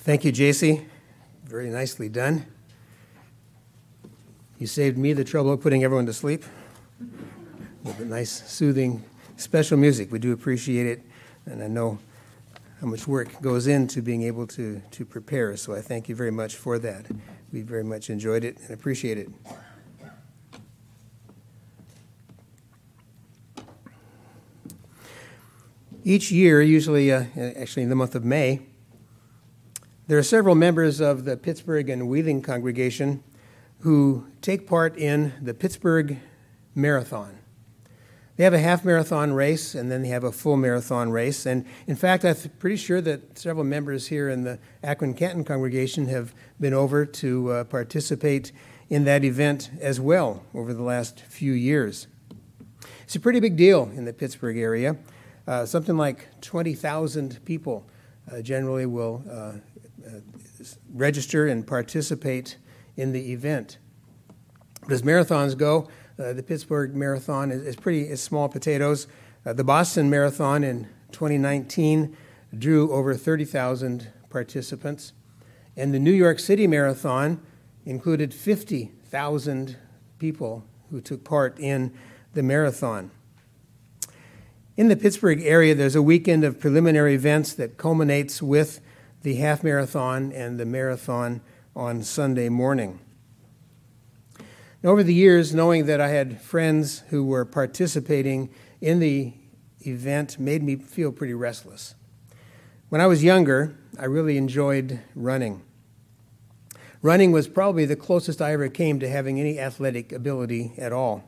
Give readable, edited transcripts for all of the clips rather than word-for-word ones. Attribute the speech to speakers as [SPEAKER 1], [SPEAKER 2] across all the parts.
[SPEAKER 1] Thank you, JC. Very nicely done. You saved me the trouble of putting everyone to sleep with the nice, soothing, special music. We do appreciate it, and I know how much work goes into being able to prepare, so I thank you very much for that. We very much enjoyed it and appreciate it. Each year, usually actually in the month of May, there are several members of the Pittsburgh and Wheeling congregation who take part in the Pittsburgh Marathon. They have a half marathon race, and then they have a full marathon race. And in fact, I'm pretty sure that several members here in the Akron-Canton congregation have been over to participate in that event as well over the last few years. It's a pretty big deal in the Pittsburgh area. Something like 20,000 people generally will register and participate in the event. But as marathons go, the Pittsburgh Marathon is small potatoes. The Boston Marathon in 2019 drew over 30,000 participants. And the New York City Marathon included 50,000 people who took part in the marathon. In the Pittsburgh area, there's a weekend of preliminary events that culminates with the half marathon and the marathon on Sunday morning. Over the years, knowing that I had friends who were participating in the event made me feel pretty restless. When I was younger, I really enjoyed running. Running was probably the closest I ever came to having any athletic ability at all.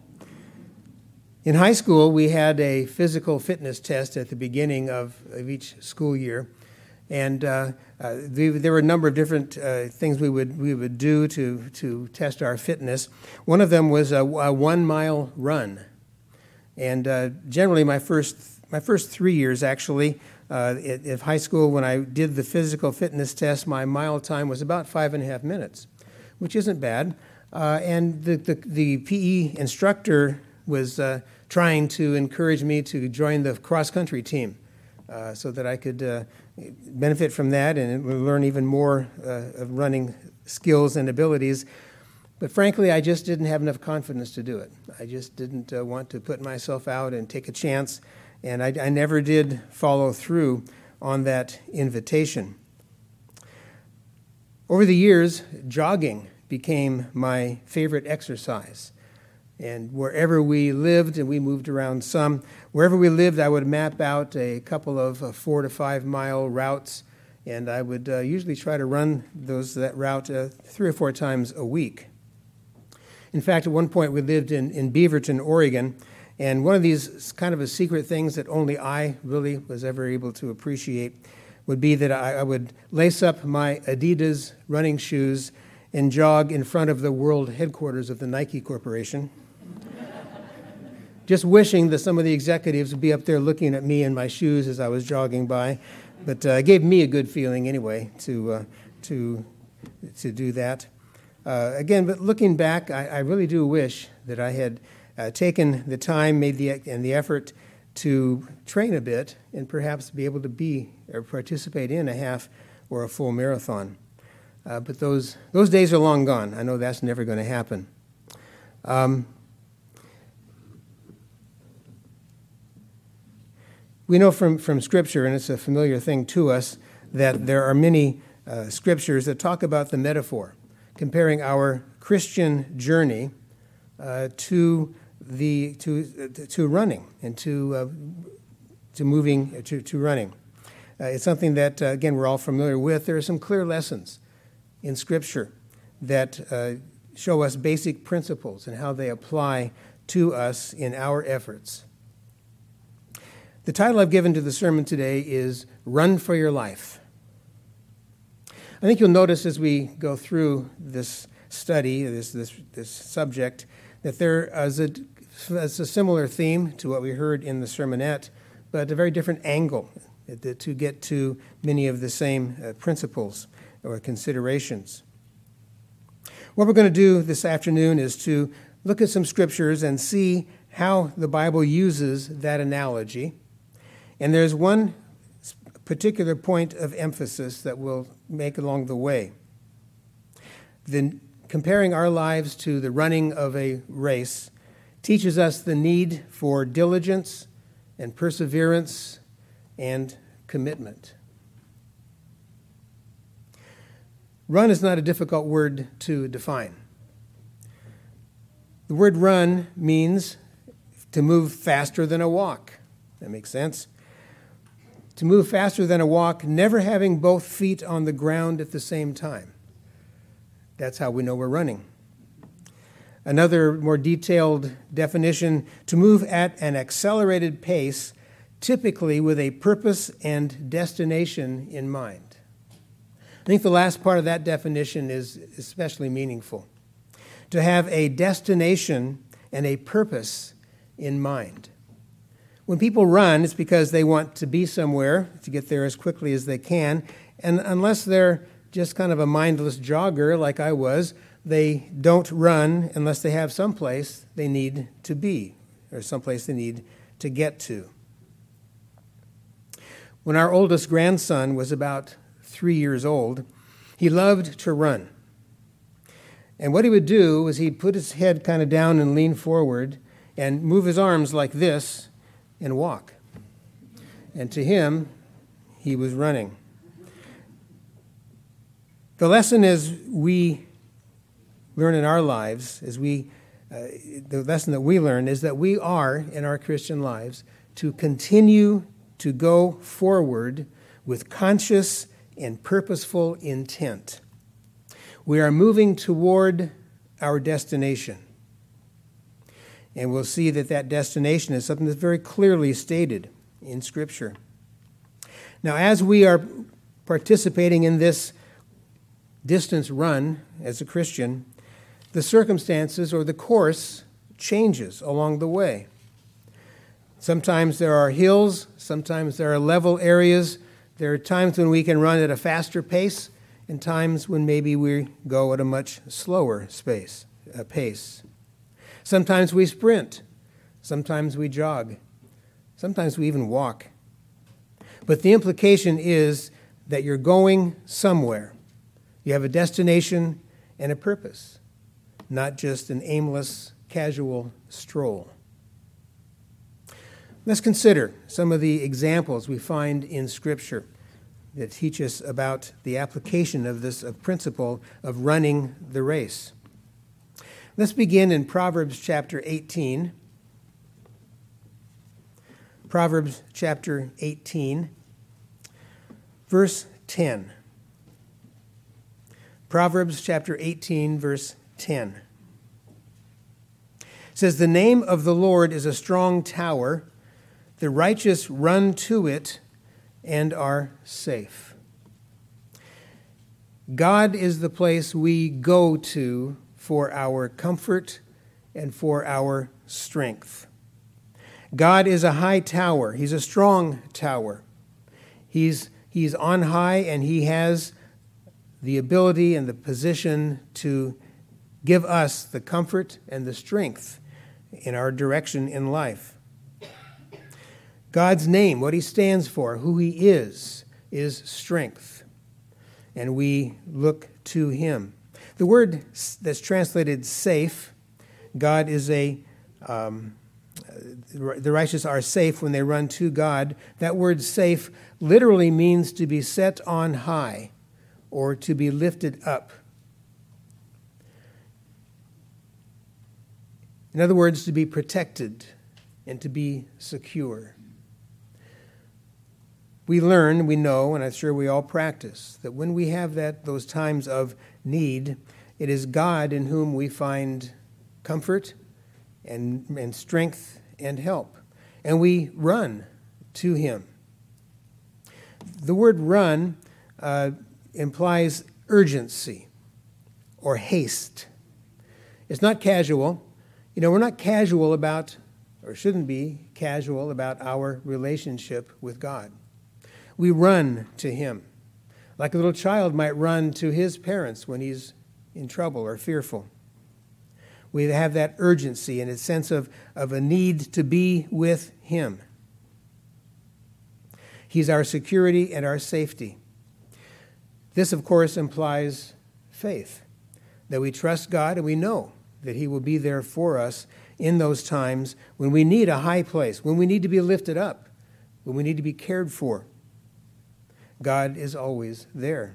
[SPEAKER 1] In high school, we had a physical fitness test at the beginning of each school year, and there were a number of different things we would do to test our fitness. One of them was a 1 mile run, and generally my first 3 years actually at high school, when I did the physical fitness test, my mile time was about 5.5 minutes, which isn't bad. And the PE instructor was trying to encourage me to join the cross-country team so that I could benefit from that and learn even more of running skills and abilities. But frankly, I just didn't have enough confidence to do it. I just didn't want to put myself out and take a chance, and I never did follow through on that invitation. Over the years, jogging became my favorite exercise. And wherever we lived, and we moved around some, wherever we lived, I would map out a couple of 4 to 5 mile routes, and I would usually try to run that route 3 or 4 times a week. In fact, at one point we lived in Beaverton, Oregon, and one of these kind of a secret things that only I really was ever able to appreciate would be that I would lace up my Adidas running shoes and jog in front of the world headquarters of the Nike Corporation, just wishing that some of the executives would be up there looking at me and my shoes as I was jogging by. But it gave me a good feeling anyway to do that. Again, but looking back, I really do wish that I had taken the time, made the effort to train a bit and perhaps be able to be or participate in a half or a full marathon. But those days are long gone. I know that's never going to happen. We know from Scripture, and it's a familiar thing to us, that there are many Scriptures that talk about the metaphor, comparing our Christian journey to running and to moving to running. It's something that again we're all familiar with. There are some clear lessons in Scripture that show us basic principles and how they apply to us in our efforts. The title I've given to the sermon today is Run for Your Life. I think you'll notice as we go through this study, this subject, that there is a similar theme to what we heard in the sermonette, but a very different angle to get to many of the same principles or considerations. What we're going to do this afternoon is to look at some scriptures and see how the Bible uses that analogy. And there's one particular point of emphasis that we'll make along the way. Then comparing our lives to the running of a race teaches us the need for diligence and perseverance and commitment. Run is not a difficult word to define. The word run means to move faster than a walk. That makes sense. To move faster than a walk, never having both feet on the ground at the same time. That's how we know we're running. Another more detailed definition, to move at an accelerated pace, typically with a purpose and destination in mind. I think the last part of that definition is especially meaningful. To have a destination and a purpose in mind. When people run, it's because they want to be somewhere, to get there as quickly as they can, and unless they're just kind of a mindless jogger like I was, they don't run unless they have someplace they need to be or someplace they need to get to. When our oldest grandson was about 3 years old, he loved to run. And what he would do was he'd put his head kind of down and lean forward and move his arms like this and walk. And to him, he was running. The lesson as we learn in our lives, the lesson that we learn is that we are, in our Christian lives, to continue to go forward with conscious and purposeful intent. We are moving toward our destination. And we'll see that that destination is something that's very clearly stated in Scripture. Now, as we are participating in this distance run as a Christian, the circumstances or the course changes along the way. Sometimes there are hills, sometimes there are level areas. There are times when we can run at a faster pace, and times when maybe we go at a much slower pace. Sometimes we sprint, sometimes we jog, sometimes we even walk. But the implication is that you're going somewhere. You have a destination and a purpose, not just an aimless, casual stroll. Let's consider some of the examples we find in Scripture that teach us about the application of this principle of running the race. Let's begin in Proverbs chapter 18. Proverbs chapter 18, verse 10. Proverbs chapter 18, verse 10. It says, "The name of the Lord is a strong tower. The righteous run to it and are safe." God is the place we go to for our comfort and for our strength. God is a high tower. He's a strong tower. He's on high, and he has the ability and the position to give us the comfort and the strength in our direction in life. God's name, what he stands for, who he is strength. And we look to him. The word that's translated safe, God is the righteous are safe when they run to God. That word safe literally means to be set on high or to be lifted up. In other words, to be protected and to be secure. We learn, we know, and I'm sure we all practice, that when we have those times of need, it is God in whom we find comfort and strength and help. And we run to him. The word run implies urgency or haste. It's not casual. We're not casual about, or shouldn't be casual about, our relationship with God. We run to him, like a little child might run to his parents when he's in trouble or fearful. We have that urgency and a sense of a need to be with him. He's our security and our safety. This, of course, implies faith, that we trust God and we know that He will be there for us in those times when we need a high place, when we need to be lifted up, when we need to be cared for. God is always there.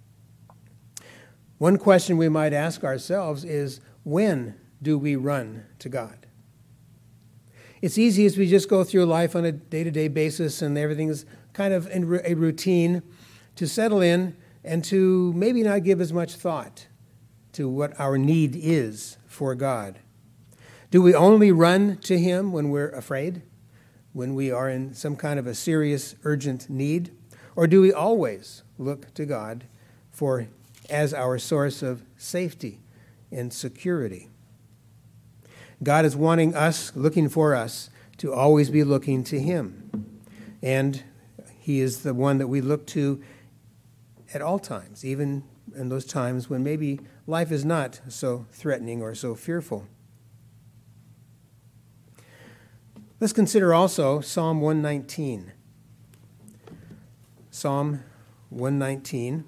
[SPEAKER 1] One question we might ask ourselves is, when do we run to God? It's easy as we just go through life on a day-to-day basis and everything is kind of in a routine to settle in and to maybe not give as much thought to what our need is for God. Do we only run to Him when we're afraid, when we are in some kind of a serious, urgent need? Or do we always look to God as our source of safety and security? God is wanting us, looking for us, to always be looking to Him. And He is the one that we look to at all times, even in those times when maybe life is not so threatening or so fearful. Let's consider also Psalm 119. Psalm 119.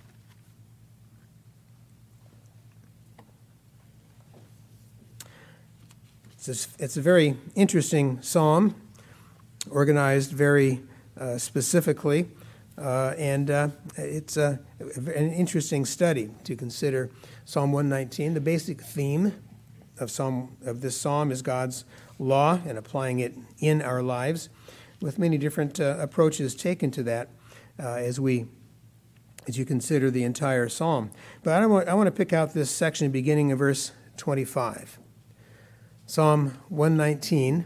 [SPEAKER 1] It's a very interesting psalm, organized very specifically, and it's an interesting study to consider Psalm 119. The basic theme of this psalm is God's law and applying it in our lives, with many different approaches taken to that as you consider the entire psalm. But I want to pick out this section beginning in verse 25. Psalm 119,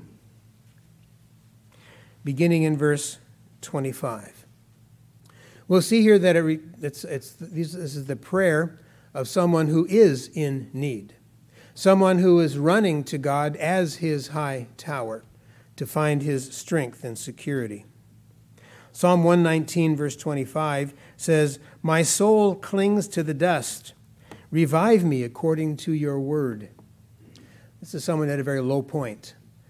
[SPEAKER 1] beginning in verse 25. We'll see here that this is the prayer of someone who is in need, someone who is running to God as his high tower to find his strength and security. Psalm 119, verse 25 says, "My soul clings to the dust. Revive me according to your word." This is someone at a very low point,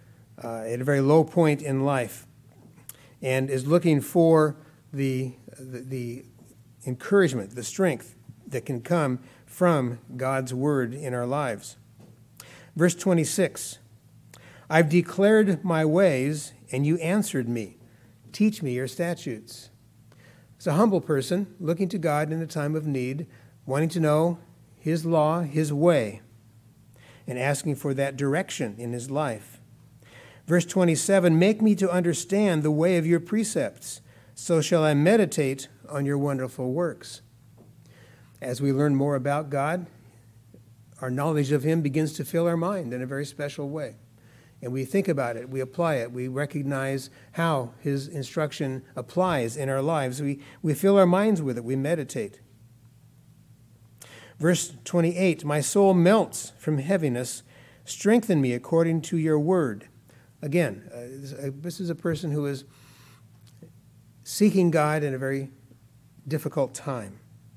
[SPEAKER 1] in life, and is looking for the encouragement, the strength that can come from God's word in our lives. Verse 26, "I've declared my ways, and you answered me. Teach me your statutes." It's a humble person looking to God in a time of need, wanting to know His law, His way, and asking for that direction in his life. Verse 27, "Make me to understand the way of your precepts, so shall I meditate on your wonderful works." As we learn more about God, our knowledge of Him begins to fill our mind in a very special way. And we think about it, we apply it, we recognize how His instruction applies in our lives. We fill our minds with it, we meditate. Verse 28, "My soul melts from heaviness. Strengthen me according to your word." Again, this is a person who is seeking God in a very difficult time.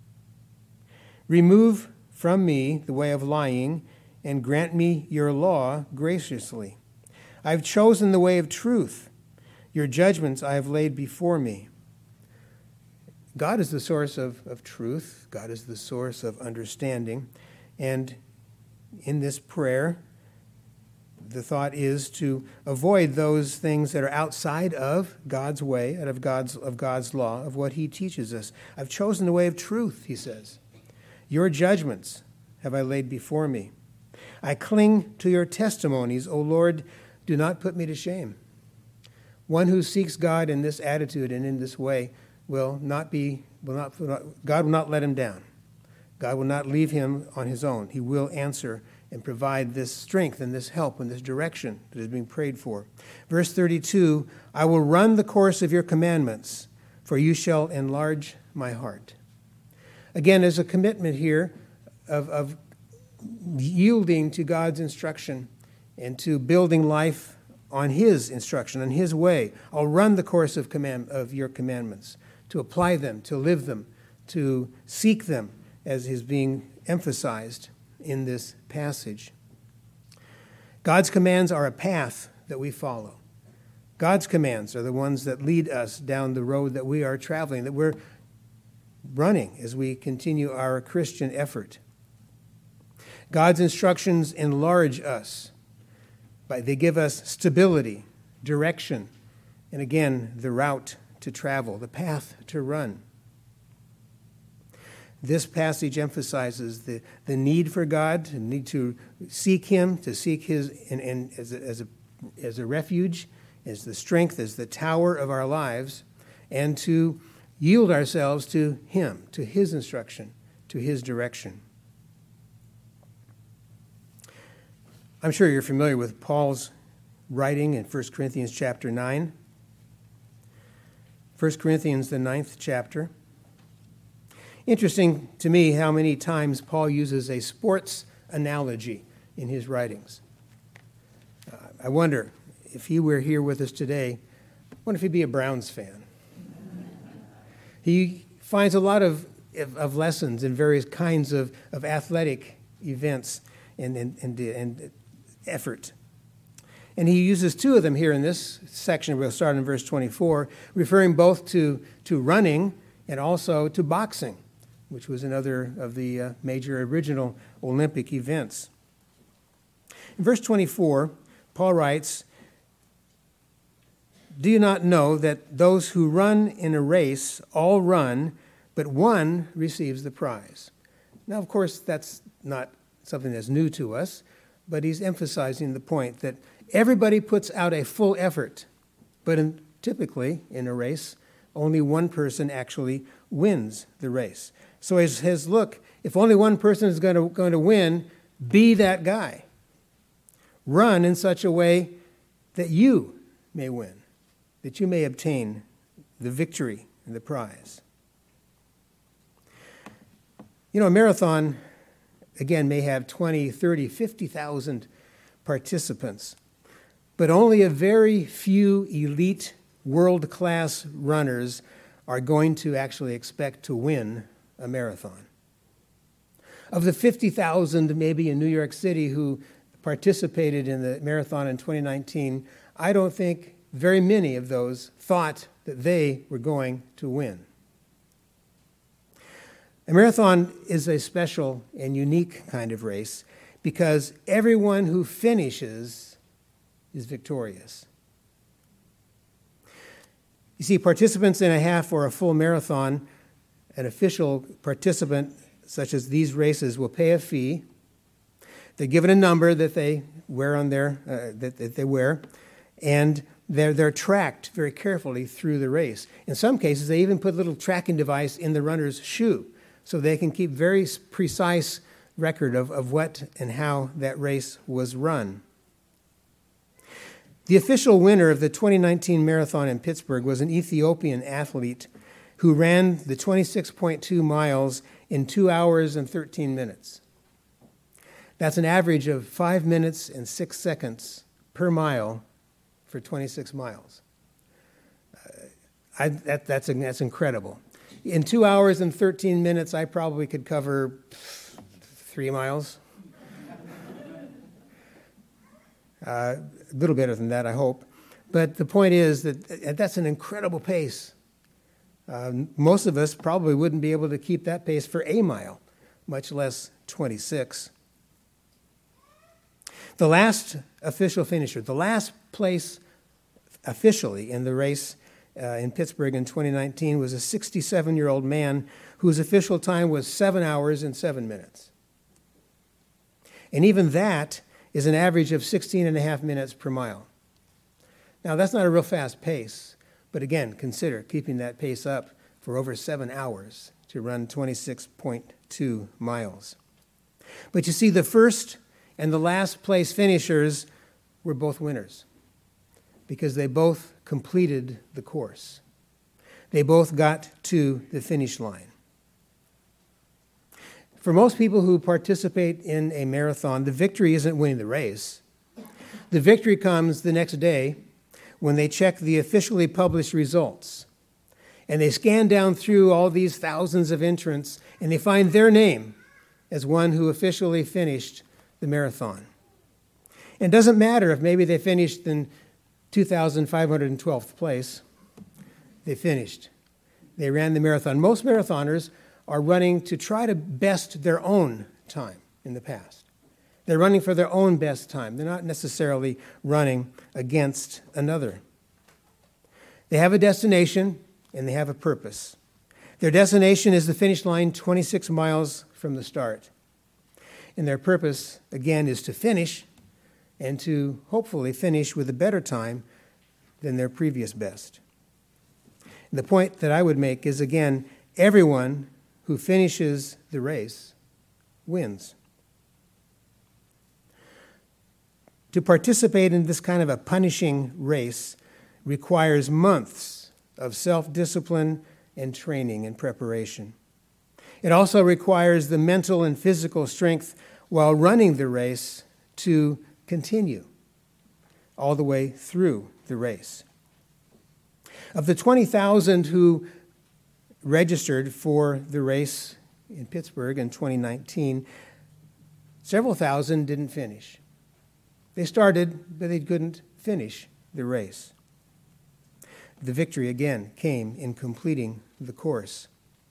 [SPEAKER 1] "Remove from me the way of lying, and grant me your law graciously. I've chosen the way of truth. Your judgments I have laid before me." God is the source of truth. God is the source of understanding. And in this prayer, the thought is to avoid those things that are outside of God's way, and of God's law, of what He teaches us. "I've chosen the way of truth," he says. "Your judgments have I laid before me. I cling to your testimonies, O Lord, do not put me to shame." One who seeks God in this attitude and in this way God will not let him down. God will not leave him on his own. He will answer and provide this strength and this help and this direction that is being prayed for. Verse 32, "I will run the course of your commandments, for you shall enlarge my heart." Again, there's a commitment here of yielding to God's instruction and to building life on His instruction, on His way. I'll run the course of your commandments, to apply them, to live them, to seek them, as is being emphasized in this passage. God's commands are a path that we follow God's commands are the ones that lead us down the road that we are traveling, that we're running as we continue our Christian effort. God's instructions enlarge us. They give us stability, direction, and again, the route to travel, the path to run. This passage emphasizes the need for God, the need to seek Him, to seek His and as a refuge, as the strength, as the tower of our lives, and to yield ourselves to Him, to His instruction, to His direction. I'm sure you're familiar with Paul's writing in 1 Corinthians chapter 9. 1 Corinthians, the 9th chapter. Interesting to me how many times Paul uses a sports analogy in his writings. I wonder if he were here with us today, I wonder if he'd be a Browns fan. He finds a lot of lessons in various kinds of athletic events and effort. And he uses two of them here in this section. We'll start in verse 24, referring both to running and also to boxing, which was another of the major original Olympic events. In verse 24, Paul writes, "Do you not know that those who run in a race all run, but one receives the prize?" Now, of course, that's not something that's new to us, but he's emphasizing the point that everybody puts out a full effort, but typically in a race, only one person actually wins the race. So he says, look, if only one person is going to win, be that guy. Run in such a way that you may win, that you may obtain the victory and the prize. You know, a marathon, again, may have 20, 30, 50,000 participants, but only a very few elite world-class runners are going to actually expect to win a marathon. Of the 50,000 maybe in New York City who participated in the marathon in 2019, I don't think very many of those thought that they were going to win. A marathon is a special and unique kind of race because everyone who finishes is victorious. You see, participants in a half or a full marathon, an official participant such as these races will pay a fee. They're given a number that they wear on their that they wear, and they're tracked very carefully through the race. In some cases, they even put a little tracking device in the runner's shoe so they can keep very precise record of what and how that race was run. The official winner of the 2019 marathon in Pittsburgh was an Ethiopian athlete who ran the 26.2 miles in 2 hours and 13 minutes. That's an average of 5 minutes and 6 seconds per mile for 26 miles. That's incredible. In 2 hours and 13 minutes, I probably could cover 3 miles. A little better than that, I hope. But the point is that that's an incredible pace. Most of us probably wouldn't be able to keep that pace for a mile, much less 26. The last official finisher, the last place officially in the race in Pittsburgh in 2019 was a 67-year-old man whose official time was 7 hours and 7 minutes. And even that is an average of 16 and a half minutes per mile. Now, that's not a real fast pace, but again, consider keeping that pace up for over 7 hours to run 26.2 miles. But you see, the first and the last place finishers were both winners because they both completed the course. They both got to the finish line. For most people who participate in a marathon, the victory isn't winning the race. The victory comes the next day when they check the officially published results. And they scan down through all these thousands of entrants, and they find their name as one who officially finished the marathon. And it doesn't matter if maybe they finished in 2,512th place, they finished. They ran the marathon. Most marathoners are running to try to best their own time in the past. They're running for their own best time. They're not necessarily running against another. They have a destination and they have a purpose. Their destination is the finish line 26 miles from the start. And their purpose, again, is to finish and to hopefully finish with a better time than their previous best. And the point that I would make is, again, everyone who finishes the race wins. To participate in this kind of a punishing race requires months of self-discipline and training and preparation. It also requires the mental and physical strength while running the race to continue all the way through the race. Of the 20,000 who registered for the race in Pittsburgh in 2019, several thousand didn't finish. They started, but they couldn't finish the race. The victory, again, came in completing the course.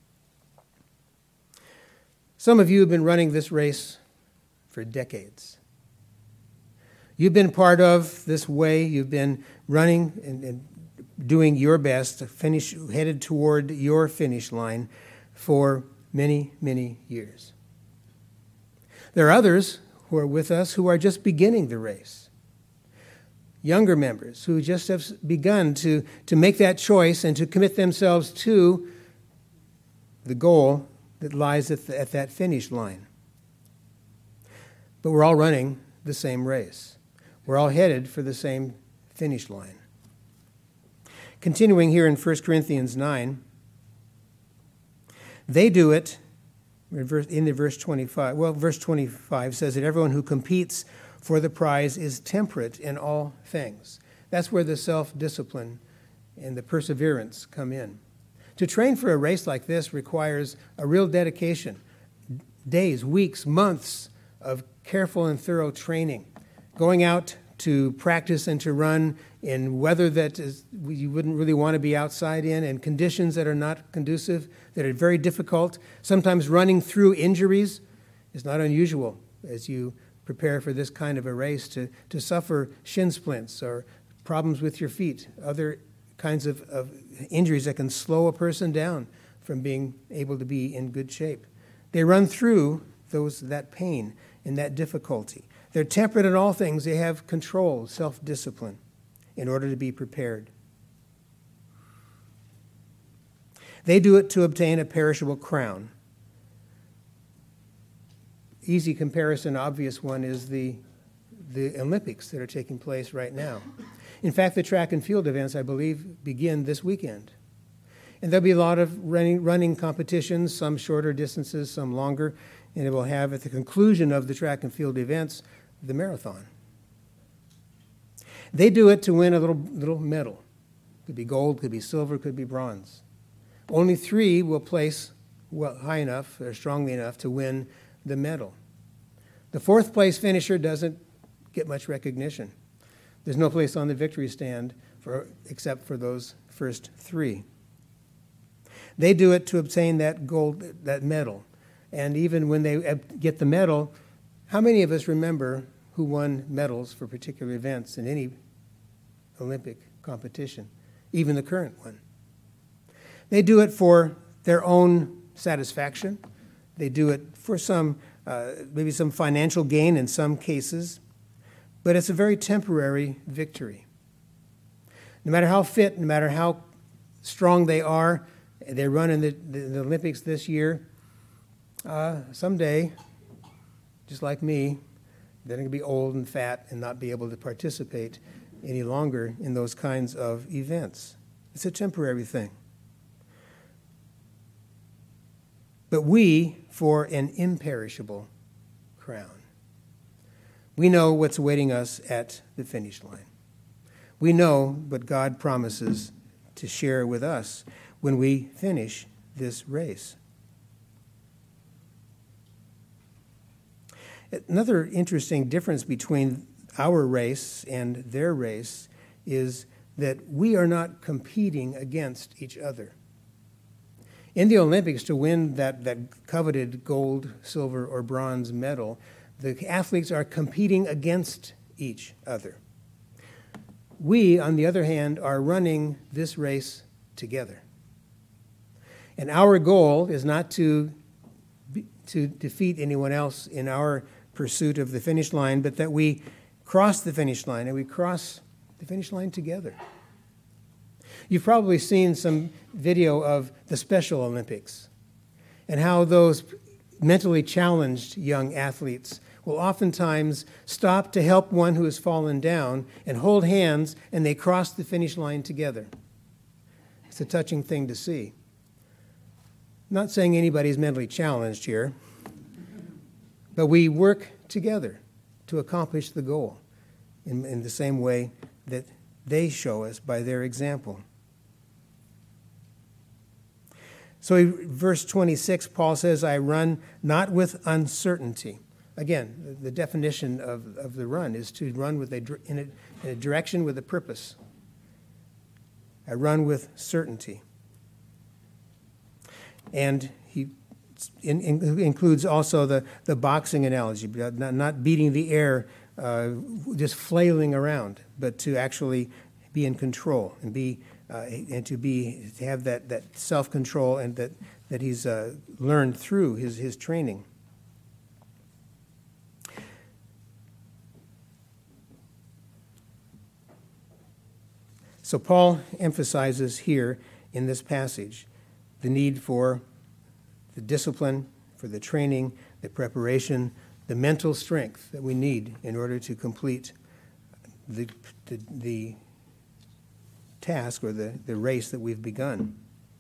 [SPEAKER 1] Some of you have been running this race for decades. You've been part of this way. You've been running and doing your best to finish, headed toward your finish line for many, many years. There are others who are with us who are just beginning the race. Younger members who just have begun to make that choice and to commit themselves to the goal that lies at that finish line. But we're all running the same race. We're all headed for the same finish line. Continuing here in 1 Corinthians 9, they do it in the verse 25. Well, verse 25 says that everyone who competes for the prize is temperate in all things. That's where the self-discipline and the perseverance come in. To train for a race like this requires a real dedication, days, weeks, months of careful and thorough training, going out to practice and to run in weather that you wouldn't really want to be outside in, and conditions that are not conducive, that are very difficult. Sometimes running through injuries is not unusual as you prepare for this kind of a race, to suffer shin splints or problems with your feet, other kinds of injuries that can slow a person down from being able to be in good shape. They run through that pain and that difficulty. They're temperate in all things. They have control, self-discipline in order to be prepared. They do it to obtain a perishable crown. Easy comparison, obvious one, is the Olympics that are taking place right now. In fact, the track and field events, I believe, begin this weekend. And there'll be a lot of running competitions, some shorter distances, some longer, and it will have, at the conclusion of the track and field events, the marathon. They do it to win a little medal. Could be gold, could be silver, could be bronze. Only 3 will place high enough or strongly enough to win the medal. The 4th place finisher doesn't get much recognition. There's no place on the victory stand except for those first 3. They do it to obtain that gold, that medal. And even when they get the medal, how many of us remember who won medals for particular events in any Olympic competition, even the current one? They do it for their own satisfaction. They do it for maybe some financial gain in some cases, but it's a very temporary victory. No matter how fit, no matter how strong they are, they run in the Olympics this year, someday, just like me, they're going to be old and fat and not be able to participate any longer in those kinds of events. It's a temporary thing. But we, for an imperishable crown. We know what's awaiting us at the finish line. We know what God promises to share with us when we finish this race. Another interesting difference between our race and their race is that we are not competing against each other. In the Olympics, to win that coveted gold, silver, or bronze medal, the athletes are competing against each other. We, on the other hand, are running this race together. And our goal is not to defeat anyone else in our pursuit of the finish line, but that we cross the finish line, and we cross the finish line together. You've probably seen some video of the Special Olympics and how those mentally challenged young athletes will oftentimes stop to help one who has fallen down and hold hands, and they cross the finish line together. It's a touching thing to see. I'm not saying anybody's mentally challenged here, but we work together to accomplish the goal in the same way that they show us by their example. So verse 26, Paul says, I run not with uncertainty. Again, the definition of the run is to run in a direction with a purpose. I run with certainty. And he includes also the boxing analogy, not beating the air, just flailing around, but to actually be in control and to have that self-control and that he's learned through his training. So Paul emphasizes here in this passage the need for the discipline, for the training, the preparation, the mental strength that we need in order to complete the task or the race that we've begun.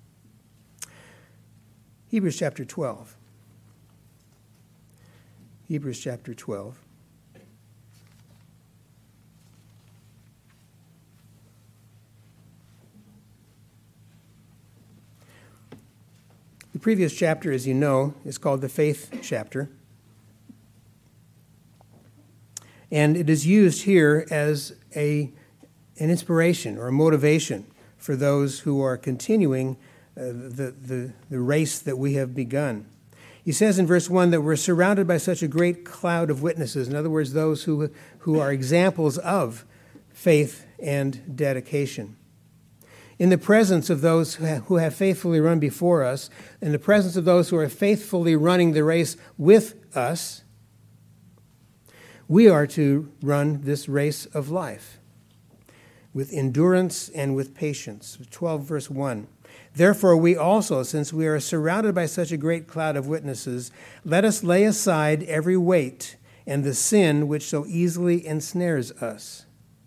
[SPEAKER 1] Hebrews chapter 12. Hebrews chapter 12. The previous chapter, as you know, is called the faith chapter. And it is used here as an inspiration or a motivation for those who are continuing the race that we have begun. He says in verse 1 that we're surrounded by such a great cloud of witnesses. In other words, those who are examples of faith and dedication. In the presence of those who have faithfully run before us, in the presence of those who are faithfully running the race with us, we are to run this race of life with endurance and with patience. 12 verse 1. Therefore we also, since we are surrounded by such a great cloud of witnesses, let us lay aside every weight and the sin which so easily ensnares us.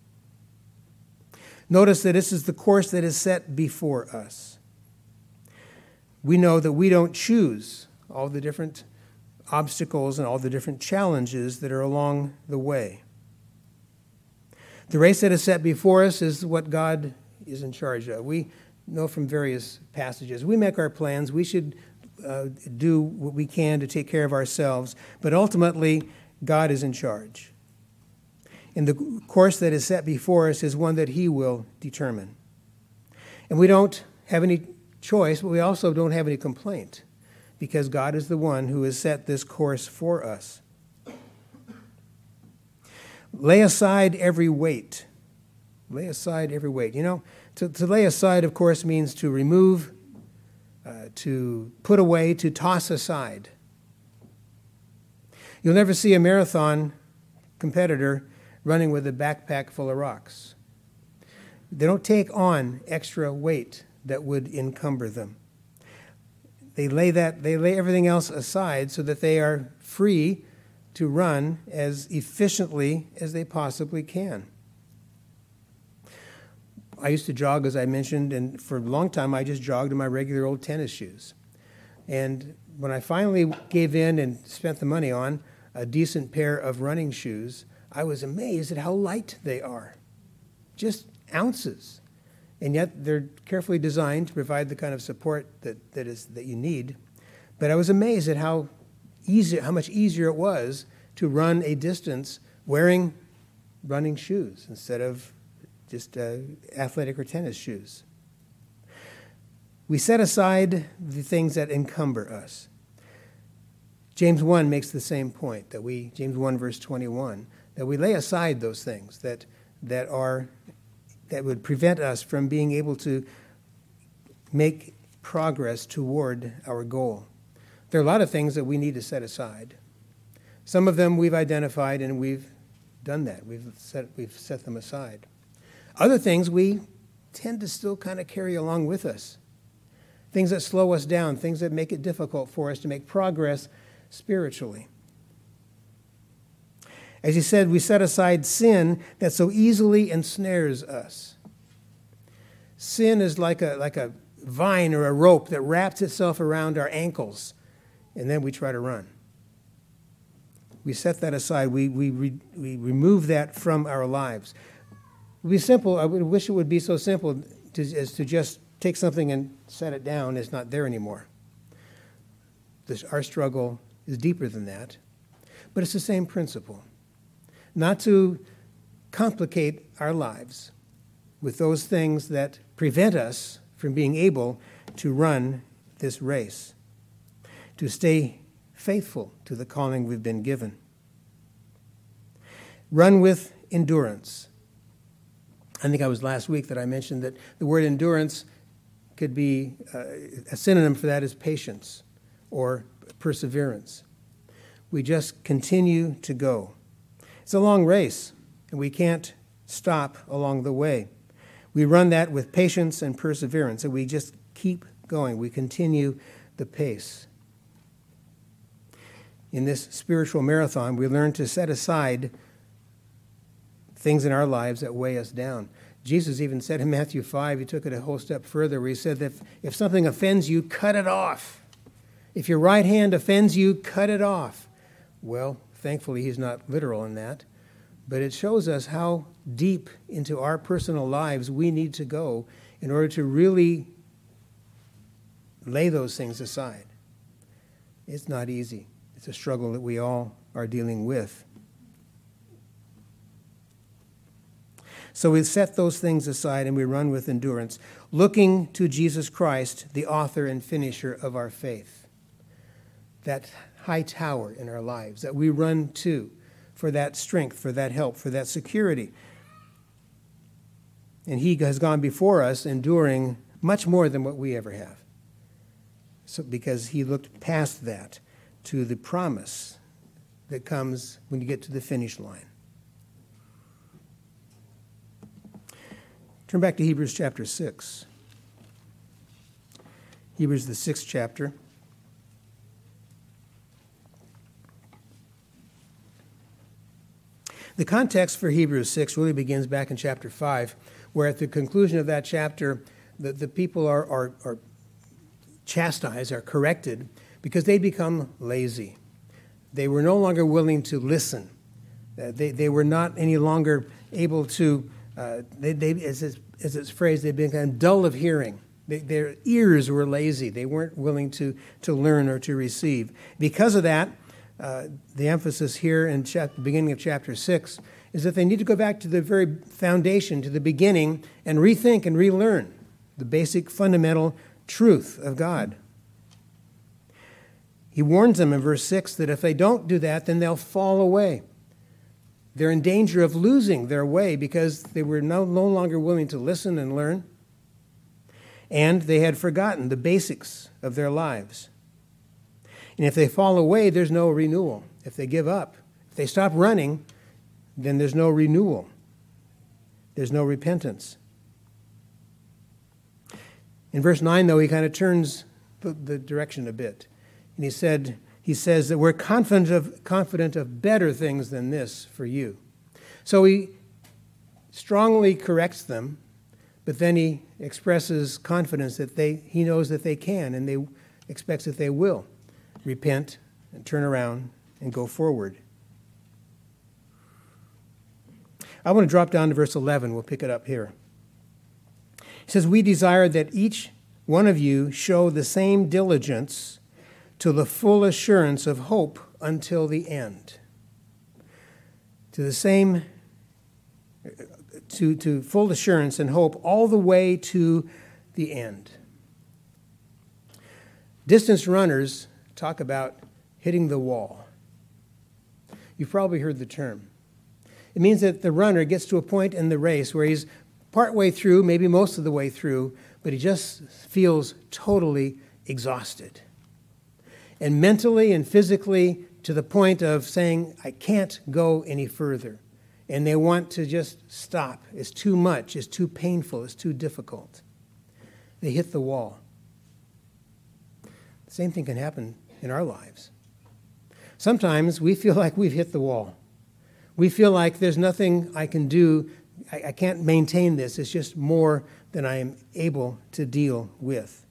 [SPEAKER 1] Notice that this is the course that is set before us. We know that we don't choose all the different obstacles and all the different challenges that are along the way. The race that is set before us is what God is in charge of. We know from various passages. We make our plans. We should do what we can to take care of ourselves. But ultimately, God is in charge. And the course that is set before us is one that he will determine. And we don't have any choice, but we also don't have any complaint, because God is the one who has set this course for us. Lay aside every weight. Lay aside every weight. You know, to lay aside, of course, means to remove, to put away, to toss aside. You'll never see a marathon competitor running with a backpack full of rocks. They don't take on extra weight that would encumber them. They lay everything else aside so that they are free to run as efficiently as they possibly can. I used to jog, as I mentioned, and for a long time I just jogged in my regular old tennis shoes. And when I finally gave in and spent the money on a decent pair of running shoes, I was amazed at how light they are. Just ounces. And yet they're carefully designed to provide the kind of support that you need. But I was amazed at how much easier it was to run a distance wearing running shoes instead of just athletic or tennis shoes. We set aside the things that encumber us. James 1 makes the same point, James 1 verse 21, that we lay aside those things that would prevent us from being able to make progress toward our goal. There are a lot of things that we need to set aside. Some of them we've identified and we've done that. We've set them aside. Other things we tend to still kind of carry along with us. Things that slow us down, things that make it difficult for us to make progress spiritually. As he said, we set aside sin that so easily ensnares us. Sin is like a vine or a rope that wraps itself around our ankles, and then we try to run. We set that aside. We remove that from our lives. It would be simple. I wish it would be so simple as to just take something and set it down. It's not there anymore. Our struggle is deeper than that, but it's the same principle. Not to complicate our lives with those things that prevent us from being able to run this race, to stay faithful to the calling we've been given. Run with endurance. I think it was last week that I mentioned that the word endurance could be a synonym for that is patience or perseverance. We just continue to go. It's a long race, and we can't stop along the way. We run that with patience and perseverance, and we just keep going. We continue the pace. In this spiritual marathon, we learn to set aside things in our lives that weigh us down. Jesus even said in Matthew 5, he took it a whole step further, where he said that if something offends you, cut it off. If your right hand offends you, cut it off. Well, thankfully, he's not literal in that, but it shows us how deep into our personal lives we need to go in order to really lay those things aside. It's not easy. It's a struggle that we all are dealing with. So we set those things aside and we run with endurance, looking to Jesus Christ, the author and finisher of our faith. That high tower in our lives that we run to for that strength, for that help, for that security. And he has gone before us, enduring much more than what we ever have. So because he looked past that to the promise that comes when you get to the finish line. Turn back to Hebrews chapter 6. Hebrews, the 6th chapter. The context for Hebrews 6 really begins back in chapter 5, where at the conclusion of that chapter, the people are chastised, are corrected, because they become lazy. They were no longer willing to listen. They were not any longer able to, as it's phrased, they'd become dull of hearing. Their ears were lazy. They weren't willing to learn or to receive. Because of that, the emphasis here in the beginning of chapter 6 is that they need to go back to the very foundation, to the beginning, and rethink and relearn the basic fundamental truth of God. He warns them in verse 6 that if they don't do that, then they'll fall away. They're in danger of losing their way because they were no longer willing to listen and learn, and they had forgotten the basics of their lives. And if they fall away, there's no renewal. If they give up, if they stop running, then there's no renewal. There's no repentance. In verse 9, though, he kind of turns the direction a bit. And he says that we're confident of better things than this for you. So he strongly corrects them, but then he expresses confidence that he knows that they can, and they expects that they will repent and turn around and go forward. I want to drop down to verse 11. We'll pick it up here. He says, we desire that each one of you show the same diligence to the full assurance of hope until the end. To to full assurance and hope all the way to the end. Distance runners talk about hitting the wall. You've probably heard the term. It means that the runner gets to a point in the race where he's partway through, maybe most of the way through, but he just feels totally exhausted. And mentally and physically to the point of saying, I can't go any further. And they want to just stop. It's too much. It's too painful. It's too difficult. They hit the wall. The same thing can happen in our lives. Sometimes we feel like we've hit the wall. We feel like there's nothing I can do. I can't maintain this. It's just more than I am able to deal with.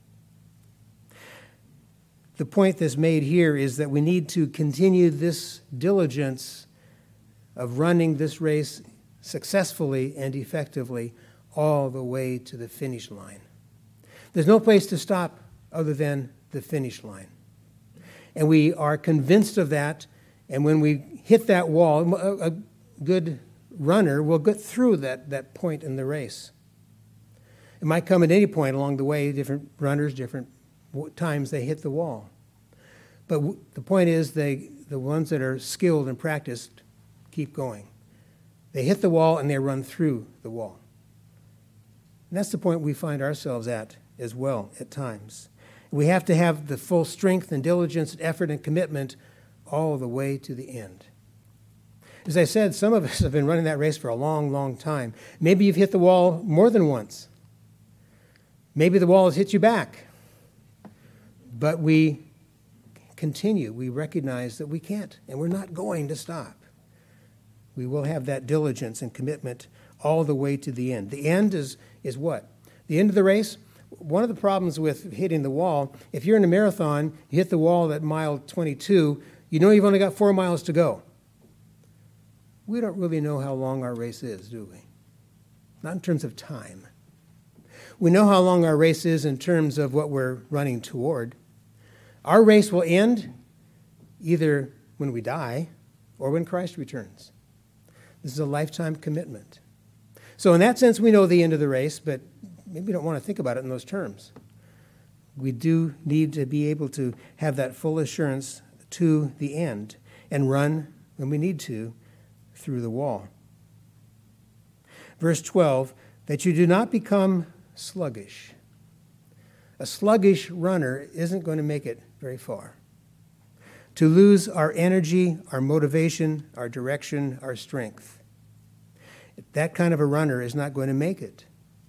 [SPEAKER 1] The point that's made here is that we need to continue this diligence of running this race successfully and effectively all the way to the finish line. There's no place to stop other than the finish line. And we are convinced of that, and when we hit that wall, a good runner will get through that point in the race. It might come at any point along the way, different runners, different times they hit the wall. But the point is, the ones that are skilled and practiced keep going. They hit the wall and they run through the wall. And that's the point we find ourselves at as well at times. We have to have the full strength and diligence and effort and commitment all the way to the end. As I said, some of us have been running that race for a long, long time. Maybe you've hit the wall more than once. Maybe the wall has hit you back. But we continue. We recognize that we can't, and we're not going to stop. We will have that diligence and commitment all the way to the end. The end is what? The end of the race? One of the problems with hitting the wall, if you're in a marathon, you hit the wall at mile 22, you know you've only got 4 miles to go. We don't really know how long our race is, do we? Not in terms of time. We know how long our race is in terms of what we're running toward. Our race will end either when we die or when Christ returns. This is a lifetime commitment. So in that sense, we know the end of the race, but maybe we don't want to think about it in those terms. We do need to be able to have that full assurance to the end and run when we need to through the wall. Verse 12, that you do not become sluggish. A sluggish runner isn't going to make it very far. To lose our energy, our motivation, our direction, our strength. That kind of a runner is not going to make it.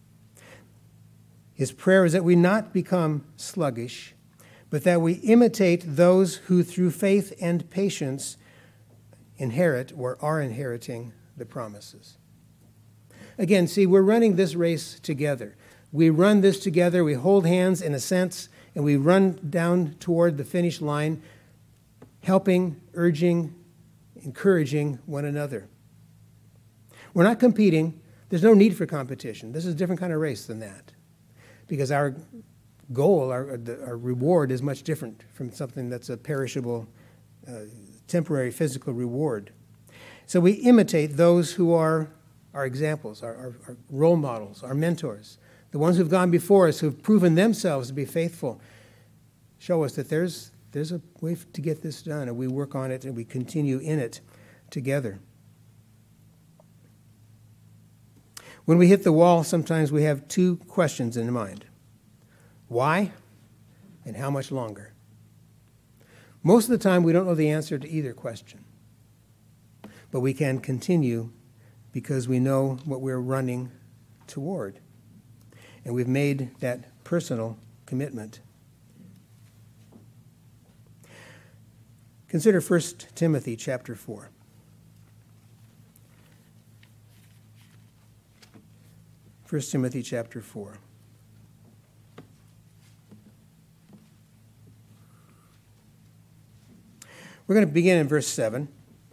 [SPEAKER 1] His prayer is that we not become sluggish, but that we imitate those who through faith and patience inherit or are inheriting the promises. Again, see, we're running this race together. We run this together, we hold hands in a sense, and we run down toward the finish line, helping, urging, encouraging one another. We're not competing. There's no need for competition. This is a different kind of race than that, because our goal, our reward is much different from something that's a perishable, temporary physical reward. So we imitate those who are our examples, our role models, our mentors, the ones who've gone before us, who've proven themselves to be faithful. Show us that there's a way to get this done, and we work on it and we continue in it together. When we hit the wall, sometimes we have two questions in mind. Why and how much longer? Most of the time, we don't know the answer to either question. But we can continue because we know what we're running toward. And we've made that personal commitment. Consider 1 Timothy chapter 4. 1 Timothy chapter 4. We're going to begin in verse 7.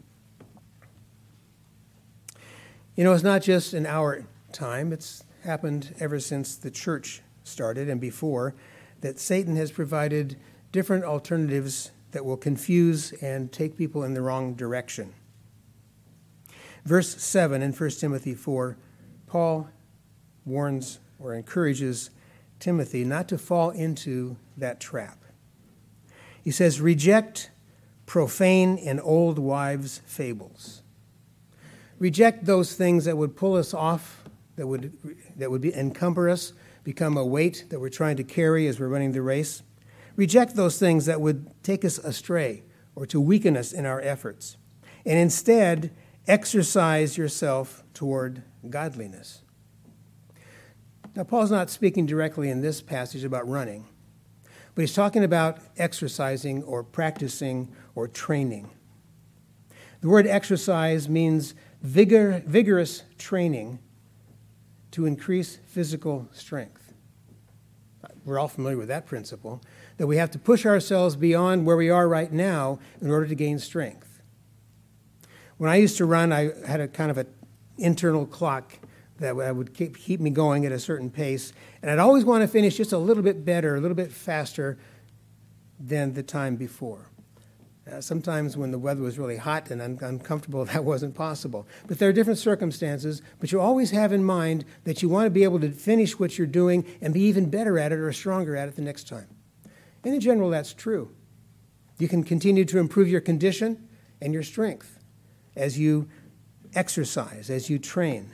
[SPEAKER 1] You know, it's not just in our time. It's happened ever since the church started and before, that Satan has provided different alternatives that will confuse and take people in the wrong direction. Verse 7 in 1 Timothy 4 Paul warns or encourages Timothy not to fall into that trap. He says, reject profane and old wives' fables. Reject those things that would pull us off, that would encumber us, become a weight that we're trying to carry as we're running the race. Reject those things that would take us astray or to weaken us in our efforts. And instead, exercise yourself toward godliness. Now, Paul's not speaking directly in this passage about running, but he's talking about exercising or practicing or training. The word exercise means vigorous training to increase physical strength. We're all familiar with that principle, that we have to push ourselves beyond where we are right now in order to gain strength. When I used to run, I had a kind of an internal clock that would keep me going at a certain pace, and I'd always want to finish just a little bit better, a little bit faster than the time before. Sometimes when the weather was really hot and uncomfortable, that wasn't possible. But there are different circumstances, but you always have in mind that you want to be able to finish what you're doing and be even better at it or stronger at it the next time. And in general, that's true. You can continue to improve your condition and your strength as you exercise, as you train.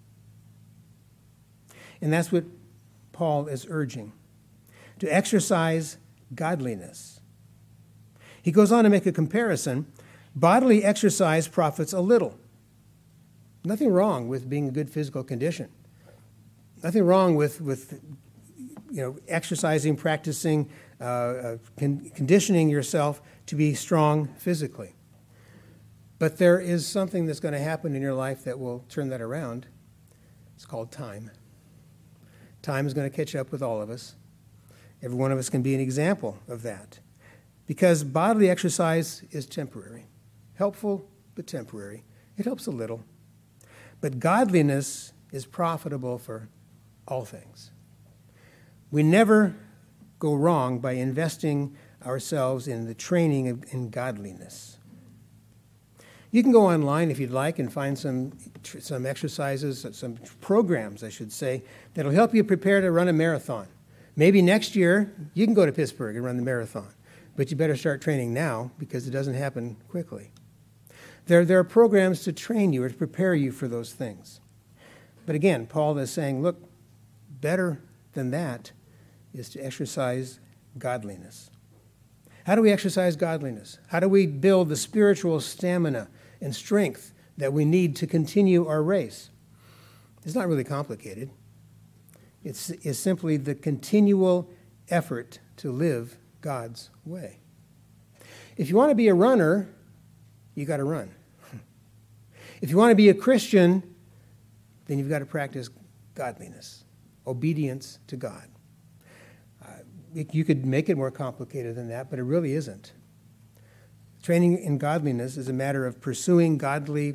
[SPEAKER 1] And that's what Paul is urging, to exercise godliness. He goes on to make a comparison. Bodily exercise profits a little. Nothing wrong with being in good physical condition. Nothing wrong with exercising, practicing, conditioning yourself to be strong physically. But there is something that's going to happen in your life that will turn that around. It's called time. Time is going to catch up with all of us. Every one of us can be an example of that. Because bodily exercise is temporary. Helpful, but temporary. It helps a little. But godliness is profitable for all things. We never go wrong by investing ourselves in the training in godliness. You can go online if you'd like and find some exercises, some programs, I should say, that'll help you prepare to run a marathon. Maybe next year you can go to Pittsburgh and run the marathon, but you better start training now because it doesn't happen quickly. There are programs to train you or to prepare you for those things. But again, Paul is saying, look, better than that is to exercise godliness. How do we exercise godliness? How do we build the spiritual stamina and strength that we need to continue our race? It's not really complicated. It's simply the continual effort to live God's way. If you want to be a runner, you got to run. If you want to be a Christian, then you've got to practice godliness, obedience to God. You could make it more complicated than that, but it really isn't. Training in godliness is a matter of pursuing godly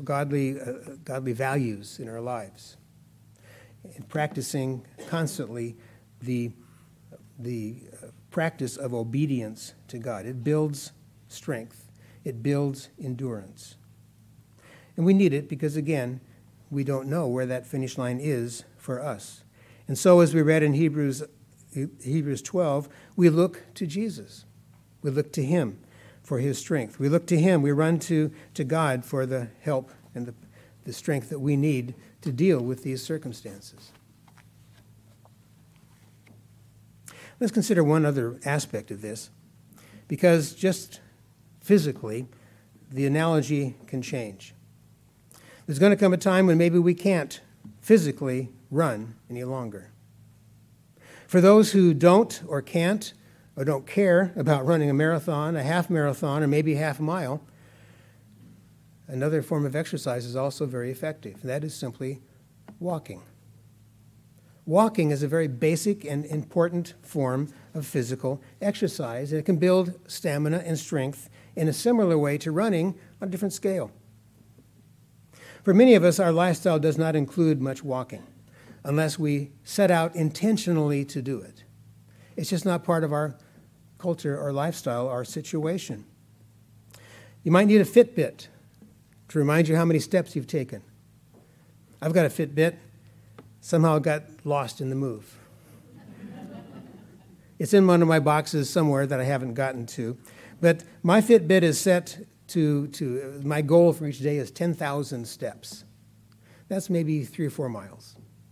[SPEAKER 1] values in our lives and practicing constantly the practice of obedience to God. It builds strength. It builds endurance. And we need it because, again, we don't know where that finish line is for us. And so, as we read in Hebrews 12, we look to Jesus. We look to him for his strength. We look to him. We run to God for the help and the strength that we need to deal with these circumstances. Let's consider one other aspect of this, because just physically, the analogy can change. There's going to come a time when maybe we can't physically run any longer. For those who don't or can't or don't care about running a marathon, a half marathon, or maybe half a mile, another form of exercise is also very effective, and that is simply walking. Walking is a very basic and important form of physical exercise, and it can build stamina and strength in a similar way to running on a different scale. For many of us, our lifestyle does not include much walking unless we set out intentionally to do it. It's just not part of our culture or lifestyle, our situation. You might need a Fitbit to remind you how many steps you've taken. I've got a Fitbit. Somehow it got lost in the move. It's in one of my boxes somewhere that I haven't gotten to. But my Fitbit is set to my goal for each day is 10,000 steps. That's maybe 3 or 4 miles.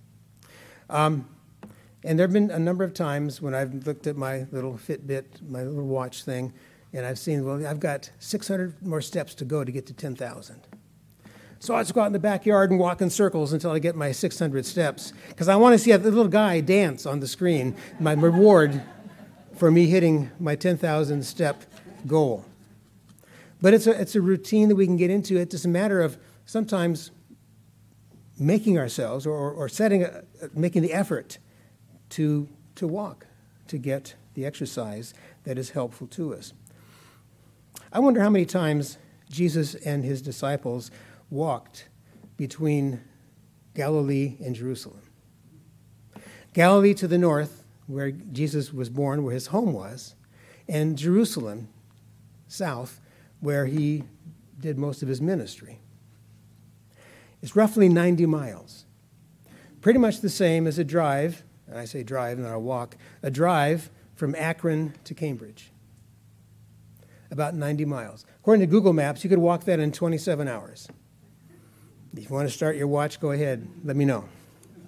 [SPEAKER 1] And there have been a number of times when I've looked at my little Fitbit, my little watch thing, and I've seen, well, I've got 600 more steps to go to get to 10,000. So I just go out in the backyard and walk in circles until I get my 600 steps, because I want to see the little guy dance on the screen, my reward for me hitting my 10,000 step goal. But it's a routine that we can get into. It's just a matter of sometimes making ourselves or making the effort to walk, to get the exercise that is helpful to us. I wonder how many times Jesus and his disciples walked between Galilee and Jerusalem. Galilee to the north, where Jesus was born, where his home was, and Jerusalem, south, where he did most of his ministry. It's roughly 90 miles. Pretty much the same as a drive, and I say drive, not a walk, a drive from Akron to Cambridge. About 90 miles. According to Google Maps, you could walk that in 27 hours. If you want to start your watch, go ahead. Let me know.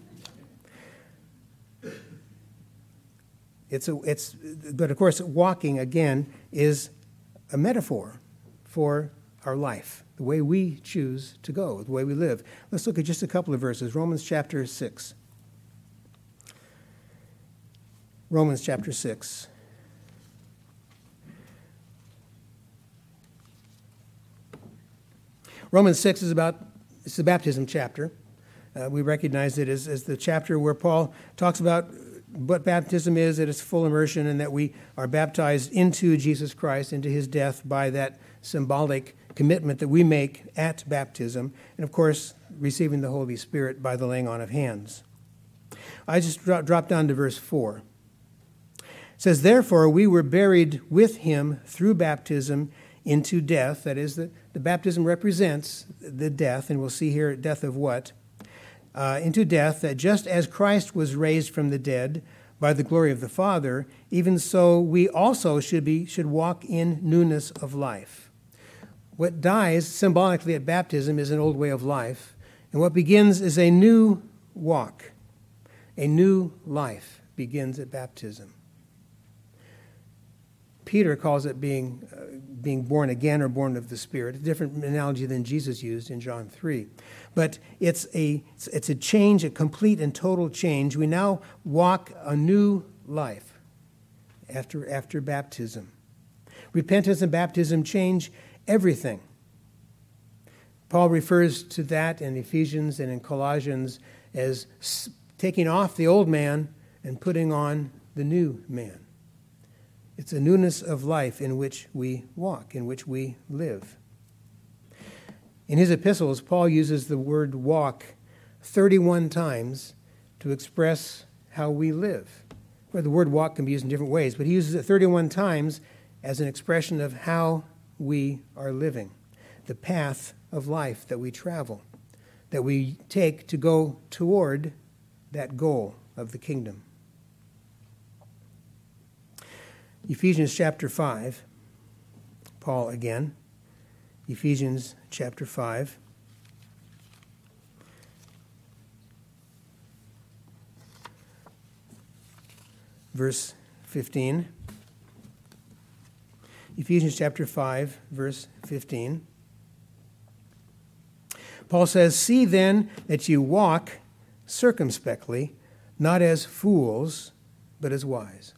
[SPEAKER 1] But of course, walking, again, is a metaphor for our life, the way we choose to go, the way we live. Let's look at just a couple of verses. Romans chapter 6. Romans chapter 6. Romans 6 it's the baptism chapter. We recognize it as the chapter where Paul talks about what baptism is, that it's full immersion, and that we are baptized into Jesus Christ, into his death by that symbolic commitment that we make at baptism, and of course, receiving the Holy Spirit by the laying on of hands. I just dropped down to verse 4. It says, "Therefore we were buried with him through baptism into death." That is, the baptism represents the death, and we'll see here death of what? Into death, that just as Christ was raised from the dead by the glory of the Father, even so we also should walk in newness of life. What dies symbolically at baptism is an old way of life, and what begins is a new walk. A new life begins at baptism. Peter calls it being born again or born of the Spirit, a different analogy than Jesus used in John 3. But it's a change, a complete and total change. We now walk a new life after baptism. Repentance and baptism change everything. Paul refers to that in Ephesians and in Colossians as taking off the old man and putting on the new man. It's a newness of life in which we walk, in which we live. In his epistles, Paul uses the word walk 31 times to express how we live. Well, the word walk can be used in different ways, but he uses it 31 times as an expression of how we are living, the path of life that we travel, that we take to go toward that goal of the kingdom. Ephesians chapter 5, Paul again, Ephesians chapter 5. Verse 15. Ephesians chapter 5, verse 15. Paul says, "See then that you walk circumspectly, not as fools, but as wise."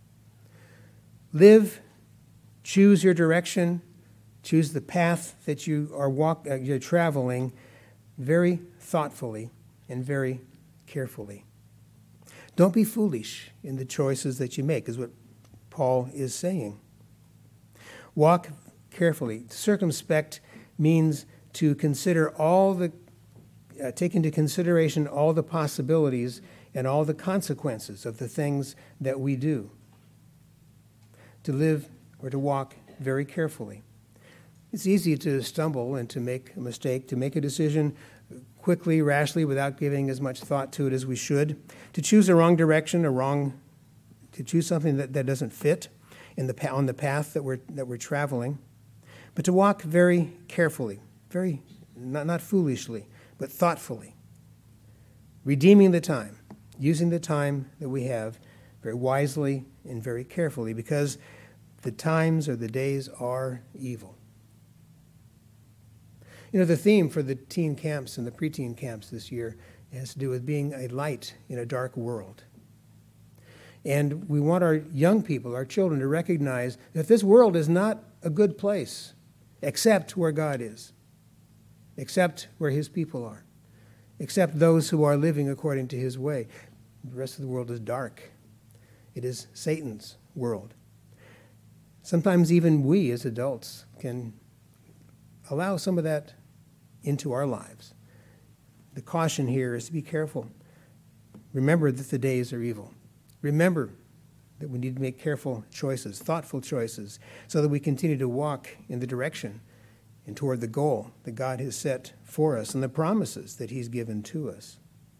[SPEAKER 1] Live, choose your direction, choose the path that you're traveling very thoughtfully and very carefully. Don't be foolish in the choices that you make, is what Paul is saying. Walk carefully. Circumspect means to consider take into consideration all the possibilities and all the consequences of the things that we do. To live or to walk very carefully. It's easy to stumble and to make a mistake, to make a decision quickly, rashly, without giving as much thought to it as we should, to choose a wrong direction, to choose something that doesn't fit on the path that we're traveling, but to walk very carefully, very not foolishly, but thoughtfully, redeeming the time, using the time that we have very wisely and very carefully, because the times or the days are evil. You know, the theme for the teen camps and the preteen camps this year has to do with being a light in a dark world. And we want our young people, our children, to recognize that this world is not a good place except where God is, except where his people are, except those who are living according to his way. The rest of the world is dark. It is Satan's world. Sometimes even we as adults can allow some of that into our lives. The caution here is to be careful. Remember that the days are evil. Remember that we need to make careful choices, thoughtful choices, so that we continue to walk in the direction and toward the goal that God has set for us and the promises that he's given to us.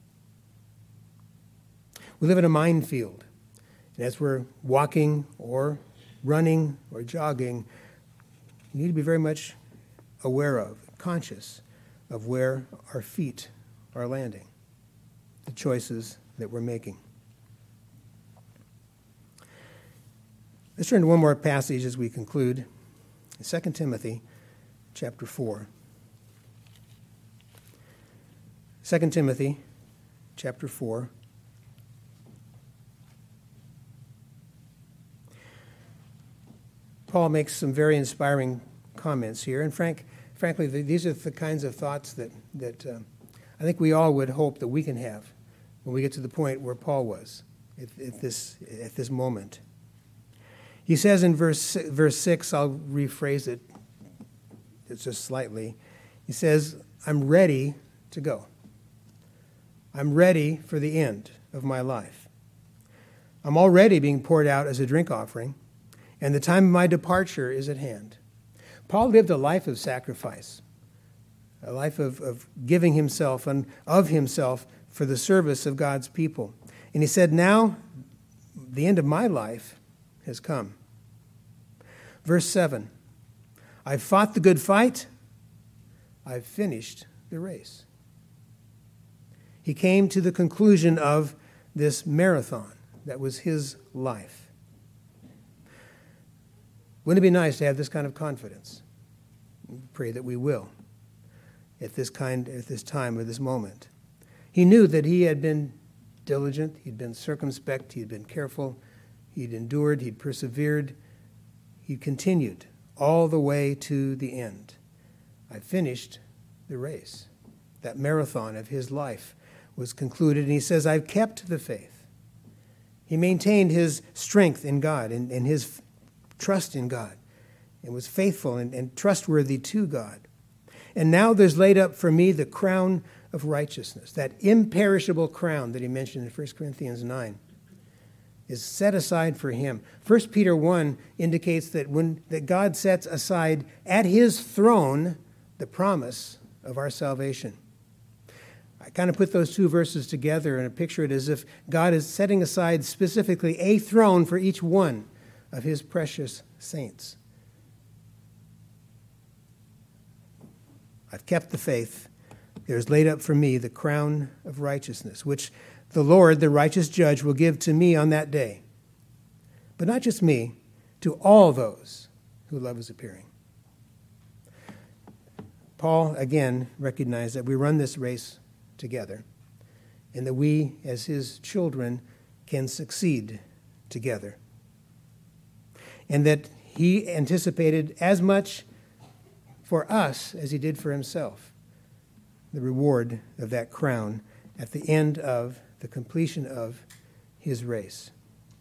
[SPEAKER 1] We live in a minefield, and as we're walking or running or jogging, we need to be very much aware of, conscious of where our feet are landing, the choices that we're making. Let's turn to one more passage as we conclude. 2 Timothy chapter 4. 2 Timothy chapter 4. Paul makes some very inspiring comments here, and frankly, these are the kinds of thoughts that I think we all would hope that we can have when we get to the point where Paul was at this moment. He says in verse 6, I'll rephrase it just slightly. He says, I'm ready to go. I'm ready for the end of my life. I'm already being poured out as a drink offering, and the time of my departure is at hand. Paul lived a life of sacrifice, a life of giving himself and of himself for the service of God's people. And he said, now the end of my life has come. Verse 7, I've fought the good fight. I've finished the race. He came to the conclusion of this marathon that was his life. Wouldn't it be nice to have this kind of confidence? Pray that we will at this time, or this moment. He knew that he had been diligent, he'd been circumspect, he'd been careful, he'd endured, he'd persevered, he'd continued all the way to the end. I finished the race. That marathon of his life was concluded, and he says, I've kept the faith. He maintained his strength in God and his trust in God, and was faithful and trustworthy to God. And now there's laid up for me the crown of righteousness, that imperishable crown that he mentioned in 1 Corinthians 9, is set aside for him. 1 Peter 1 indicates that God sets aside at his throne the promise of our salvation. I kind of put those two verses together and I picture it as if God is setting aside specifically a throne for each one of his precious saints. I've kept the faith. There is laid up for me the crown of righteousness, which the Lord, the righteous judge, will give to me on that day. But not just me, to all those who love his appearing. Paul, again, recognized that we run this race together, and that we, as his children, can succeed together. And that he anticipated as much for us as he did for himself, the reward of that crown at the end of the completion of his race.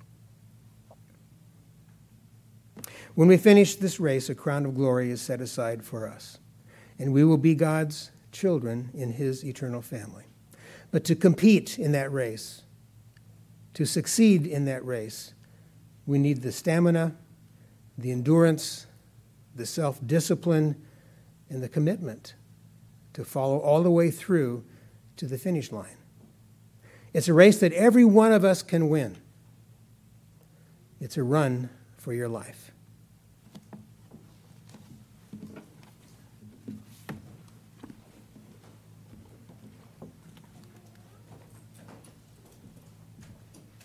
[SPEAKER 1] When we finish this race, a crown of glory is set aside for us, and we will be God's children in his eternal family. But to compete in that race, to succeed in that race, we need the stamina, the endurance, the self-discipline, and the commitment to follow all the way through to the finish line. It's a race that every one of us can win. It's a run for your life.